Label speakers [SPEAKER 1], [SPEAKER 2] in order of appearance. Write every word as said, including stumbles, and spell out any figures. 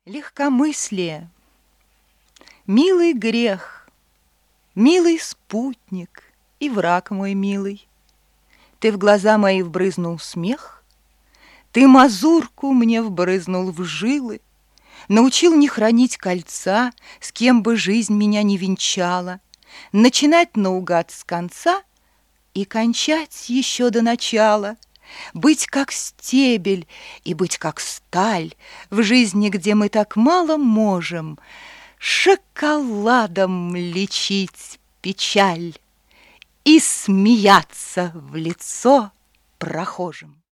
[SPEAKER 1] Легкомыслие, милый грех, милый спутник и враг мой милый. Ты в глаза мои вбрызнул смех, ты мазурку мне вбрызнул в жилы, научил не хранить кольца, с кем бы жизнь меня не венчала, начинать наугад с конца и кончать еще до начала. Быть как стебель и быть как сталь в жизни, где мы так мало можем, шоколадом лечить печаль и смеяться в лицо прохожим.